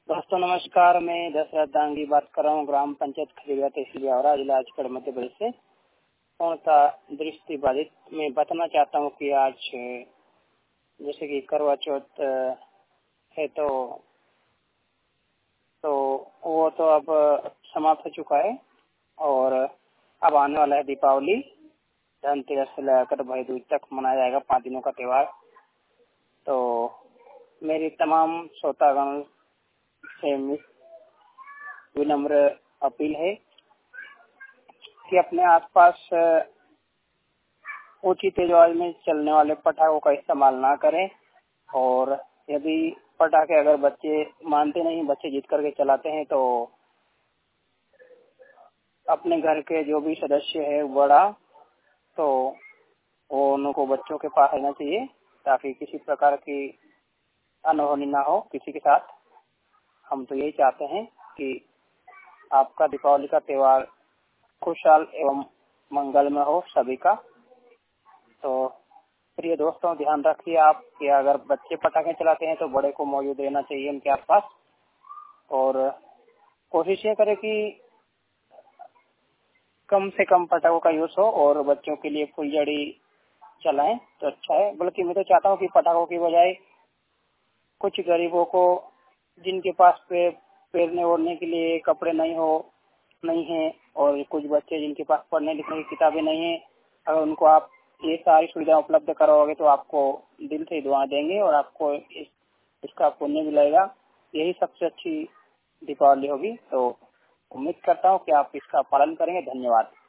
दोस्तों नमस्कार। मैं दशरथ दांगी बात कर रहा हूँ, ग्राम पंचायत खलीवा, तहसील ब्यावरा, जिला राजगढ़, मध्य प्रदेश से। पूर्णतः दृष्टि बाधित मैं बताना चाहता हूँ कि आज जैसे कि करवा चौथ है तो वो तो अब समाप्त हो चुका है और अब आने वाला है दीपावली। धनतेरस से लेकर भाई दूज तक मनाया जाएगा 5 दिनों का त्योहार। तो मेरी तमाम श्रोतागण से विनम्र अपील है कि अपने आसपास ऊंची तेज आवाज में चलने वाले पटाखों का इस्तेमाल ना करें। और यदि पटाखे अगर बच्चे मानते नहीं, बच्चे जिद करके चलाते हैं, तो अपने घर के जो भी सदस्य है बड़ा, तो वो उनको बच्चों के पास रहना चाहिए ताकि किसी प्रकार की अनहोनी ना हो किसी के साथ। हम तो यही चाहते हैं कि आपका दीपावली का त्योहार खुशहाल एवं मंगलमय हो सभी का। तो प्रिय दोस्तों, ध्यान रखिए आप कि अगर बच्चे पटाखे चलाते हैं तो बड़े को मौजूद रहना चाहिए उनके आसपास। और कोशिश ये करें कि कम से कम पटाखों का यूज हो और बच्चों के लिए फुलझड़ी चलाएं तो अच्छा है। बल्कि मैं तो चाहता हूँ कि पटाखों की बजाय कुछ गरीबों को, जिनके पास पहनने ओढ़ने के लिए कपड़े नहीं है और कुछ बच्चे जिनके पास पढ़ने लिखने की किताबें नहीं है, अगर उनको आप ये सारी सुविधा उपलब्ध कराओगे तो आपको दिल से दुआ देंगे और आपको इसका पुण्य मिलेगा। यही सबसे अच्छी दीपावली होगी। तो उम्मीद करता हूँ कि आप इसका पालन करेंगे। धन्यवाद।